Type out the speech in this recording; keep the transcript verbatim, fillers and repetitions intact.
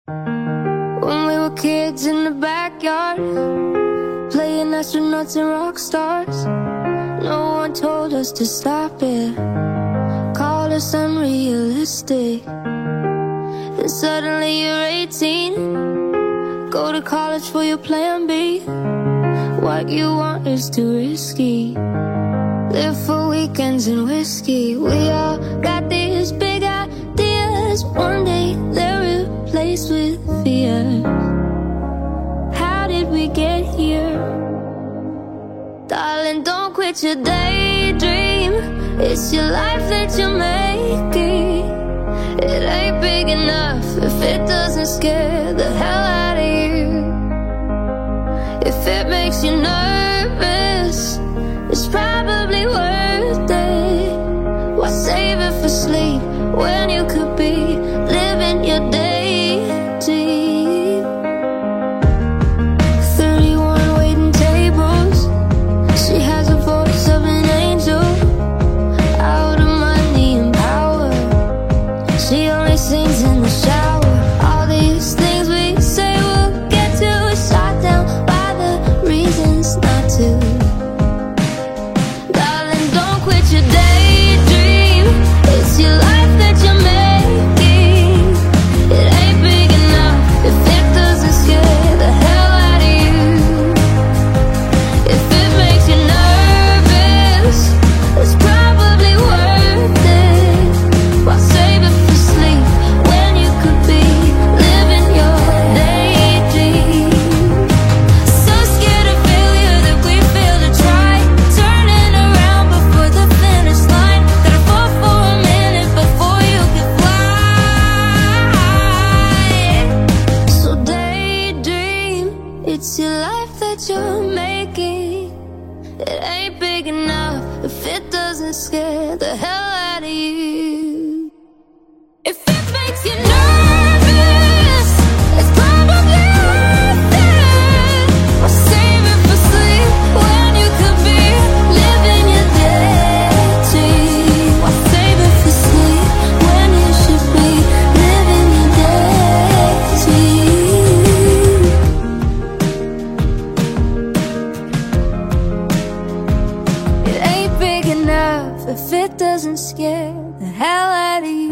When we were kids in the backyard, playing astronauts and rock stars. No one told us to stop it, called us unrealistic. And suddenly you're eighteen, go to college for your plan B. What you want is too risky, live for weekends and whiskey. We all got these big ideas, one day they're replaced with fear. How did we get here? Darling, don't quit your daydream. It's your life that you're making. It ain't big enough if it doesn't scare the hell out of you. If it makes you nervous, it's probably worth it. Why save it for sleep when you could be living your day deep? thirty-one waiting tables, she has a voice of an angel. Out of money and power, she only sings in the shower. All these things we say we'll get to, shot down by the reasons not to. Darling, don't quit your daydream. It's your life that you're making. It ain't big enough if it doesn't scare the hell out of you. If it makes you nervous, it's probably worth it. Why save it for sleep when you could be living your daydream? So scared of failure that we fail to try, turning around before the finish line. Gotta fall for a minute before you can fly. So daydream, it's your life that you're making. It ain't big enough if it doesn't scare the hell out of you. If it makes you nervous, it's probably worth it. Or save it for sleep when you could be living your day dream. Or save it for sleep when you should be living your day dream. It ain't big enough if it doesn't scare the hell out of you.